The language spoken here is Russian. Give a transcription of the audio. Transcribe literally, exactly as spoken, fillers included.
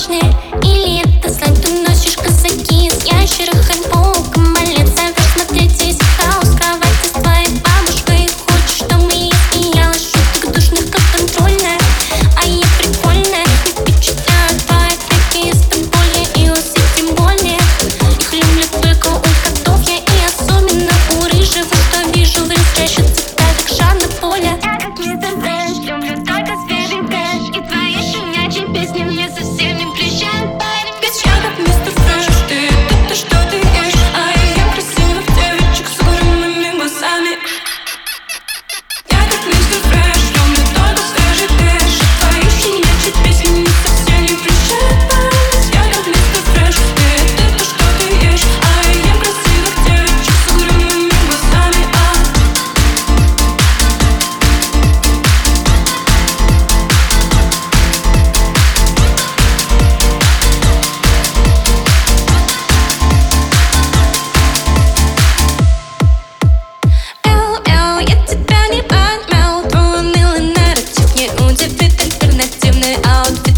влажные? Или это сленг, ты носишь казаки из ящера, хэндболком балет? Зовешь смотреть здесь хаос, кровати с твоей бабушкой. Хочешь, чтобы я смеялась, шуток душных, как контрольная. А я прикольная, не впечатляют твои треки из Стамбуля и усы тем более. Их люблю только у котов я, и особенно у рыжего, что вижу в рефреше цитаток Жанна Поля. Я как мистер Фреш, люблю только свежий кэш, и твои щенячьи песни мне совсем не прещают, парень. Ведь я как мистер Фреш, ты это что ты ешь, а я ем красивых девочек с огромными глазами. Я как мистер Фреш, люблю только свежий кэш, и твои щенячьи песни мне совсем не прещают, парень. Я как мистер Фреш, ты это что ты ешь, а я ем красивых девочек с огромными глазами. Эу-эу, я тебя не пойму. Твой унылый нарратив не удивит, альтернативный аутфит